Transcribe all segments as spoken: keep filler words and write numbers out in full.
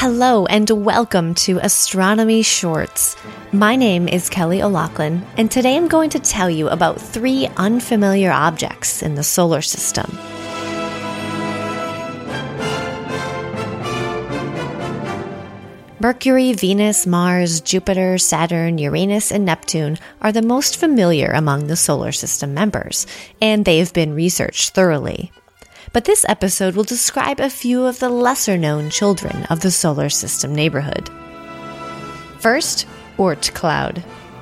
Hello and welcome to Astronomy Shorts. My name is Kelly O'Loughlin, and today I'm going to tell you about three unfamiliar objects in the solar system. Mercury, Venus, Mars, Jupiter, Saturn, Uranus, and Neptune are the most familiar among the solar system members, and they've been researched thoroughly. But this episode will describe a few of the lesser-known children of the solar system neighborhood. First, Oort cloud.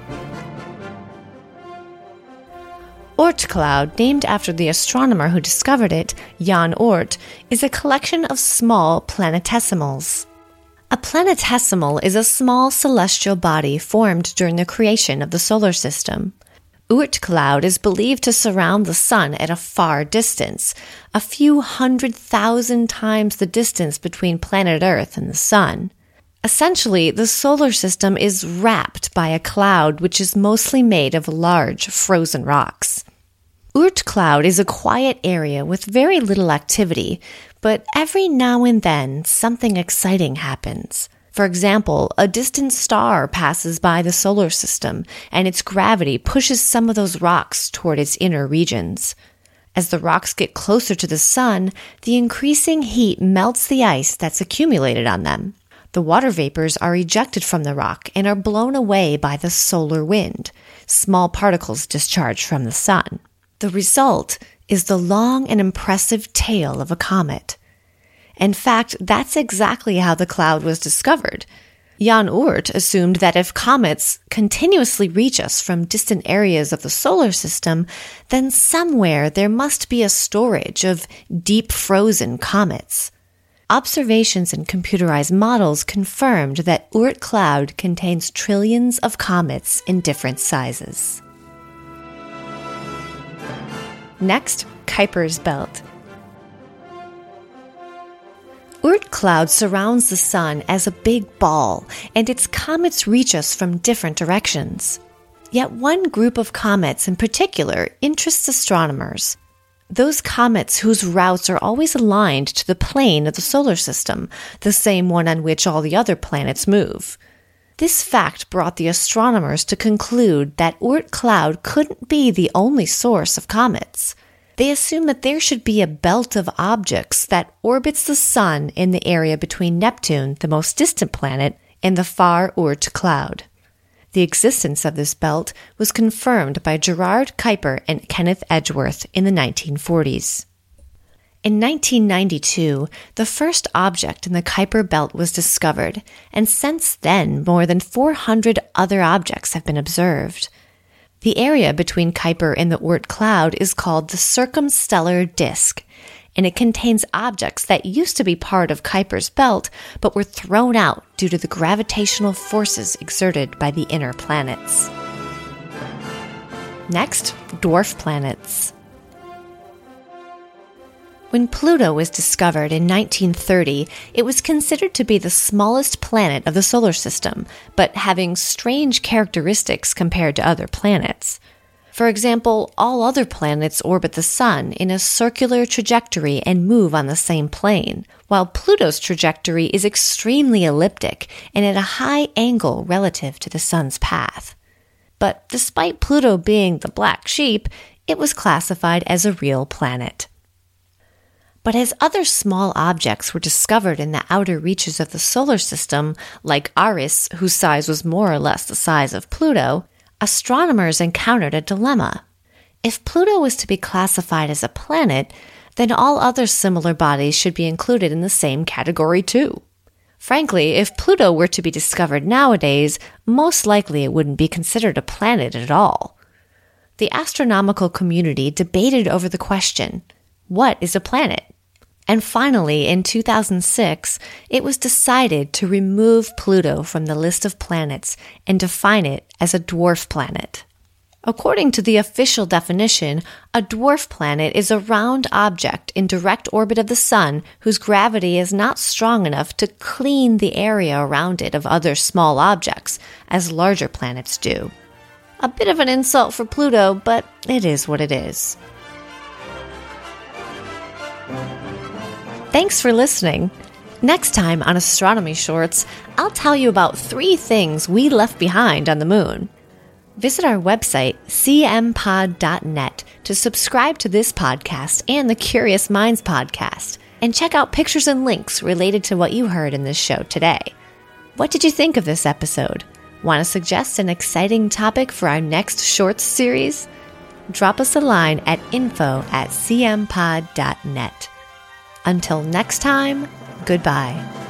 Oort cloud, named after the astronomer who discovered it, Jan Oort, is a collection of small planetesimals. A planetesimal is a small celestial body formed during the creation of the solar system. Oort cloud is believed to surround the Sun at a far distance, a few hundred thousand times the distance between planet Earth and the Sun. Essentially, the solar system is wrapped by a cloud which is mostly made of large frozen rocks. Oort cloud is a quiet area with very little activity, but every now and then something exciting happens. For example, a distant star passes by the solar system, and its gravity pushes some of those rocks toward its inner regions. As the rocks get closer to the Sun, the increasing heat melts the ice that's accumulated on them. The water vapors are ejected from the rock and are blown away by the solar wind, small particles discharged from the Sun. The result is the long and impressive tail of a comet. In fact, that's exactly how the cloud was discovered. Jan Oort assumed that if comets continuously reach us from distant areas of the solar system, then somewhere there must be a storage of deep frozen comets. Observations and computerized models confirmed that Oort cloud contains trillions of comets in different sizes. Next, Kuiper's belt. Oort cloud surrounds the Sun as a big ball, and its comets reach us from different directions. Yet one group of comets in particular interests astronomers. Those comets whose routes are always aligned to the plane of the solar system, the same one on which all the other planets move. This fact brought the astronomers to conclude that Oort cloud couldn't be the only source of comets. They assume that there should be a belt of objects that orbits the Sun in the area between Neptune, the most distant planet, and the far Oort cloud. The existence of this belt was confirmed by Gerard Kuiper and Kenneth Edgeworth in the nineteen forties. In nineteen ninety-two, the first object in the Kuiper belt was discovered, and since then more than four hundred other objects have been observed. The area between Kuiper and the Oort cloud is called the circumstellar disk, and it contains objects that used to be part of Kuiper's belt but were thrown out due to the gravitational forces exerted by the inner planets. Next, dwarf planets. When Pluto was discovered in nineteen thirty, it was considered to be the smallest planet of the solar system, but having strange characteristics compared to other planets. For example, all other planets orbit the Sun in a circular trajectory and move on the same plane, while Pluto's trajectory is extremely elliptic and at a high angle relative to the Sun's path. But despite Pluto being the black sheep, it was classified as a real planet. But as other small objects were discovered in the outer reaches of the solar system, like Eris, whose size was more or less the size of Pluto, astronomers encountered a dilemma. If Pluto was to be classified as a planet, then all other similar bodies should be included in the same category too. Frankly, if Pluto were to be discovered nowadays, most likely it wouldn't be considered a planet at all. The astronomical community debated over the question, what is a planet? And finally, in two thousand six, it was decided to remove Pluto from the list of planets and define it as a dwarf planet. According to the official definition, a dwarf planet is a round object in direct orbit of the Sun whose gravity is not strong enough to clean the area around it of other small objects, as larger planets do. A bit of an insult for Pluto, but it is what it is. Thanks for listening. Next time on Astronomy Shorts, I'll tell you about three things we left behind on the moon. Visit our website, c m pod dot net, to subscribe to this podcast and the Curious Minds podcast, and check out pictures and links related to what you heard in this show today. What did you think of this episode? Want to suggest an exciting topic for our next Shorts series? Drop us a line at info at c m pod dot net. Until next time, goodbye.